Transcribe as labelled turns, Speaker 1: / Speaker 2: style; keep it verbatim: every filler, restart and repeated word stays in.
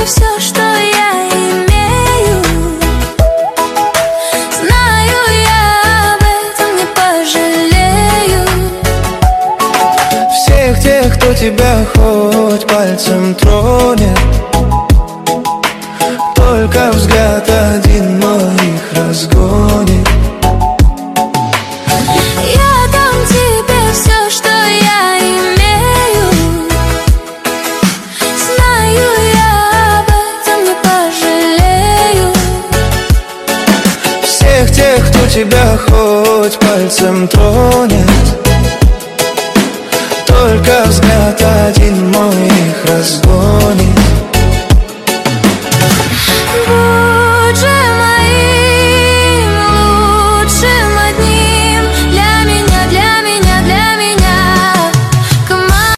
Speaker 1: тебе все, что я имею. Знаю, я об этом не пожалею.
Speaker 2: Всех тех, кто тебя хоть пальцем тронет, только взгляд один моих разгонит.
Speaker 1: Я дам тебе все, что я имею. Знаю, я об этом не пожалею.
Speaker 2: Всех тех, кто тебя хоть пальцем тронет, только взгляд один моих разгонит.